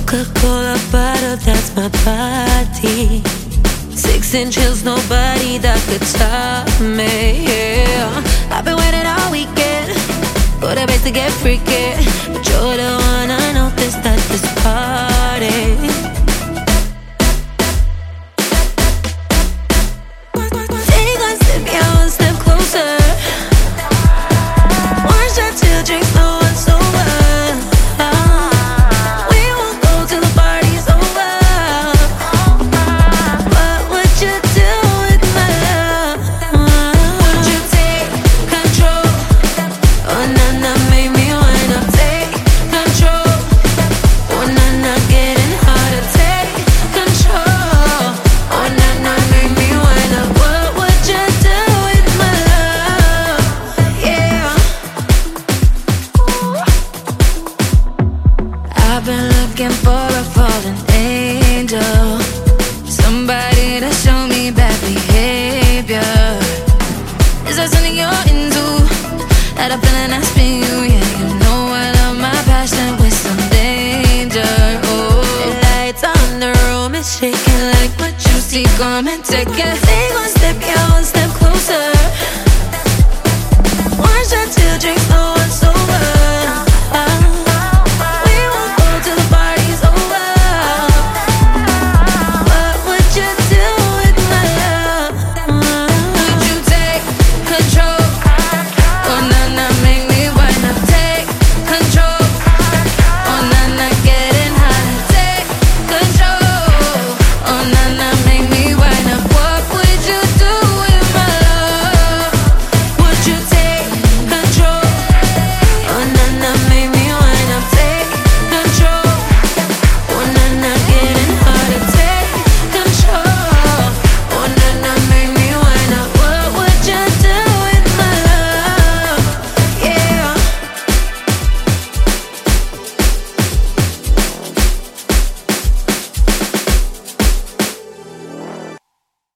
Coca-Cola bottle, that's my body. 6-inch heels, nobody that could stop me, yeah. I've been waiting all weekend for the bass to get freaky, but you're the one I noticed at this party. Take one step, yeah, one step closer. One shot, 2 drinks, no one's sober. We won't go till the party's over. What would you do with my love? Would you take control? Oh, na-na, make me wind up. Take control. Oh, na-na, getting harder. Take control. Oh, na-na, make me wind up. What would you do with my love? Yeah. I've been looking for a fallen angel, somebody to show me bad behavior. Is that something you're into? Had a feeling I spin you, yeah. You know I love my passion with some danger. Oh, the lights on, the room is shaking like what you see. Come and take it.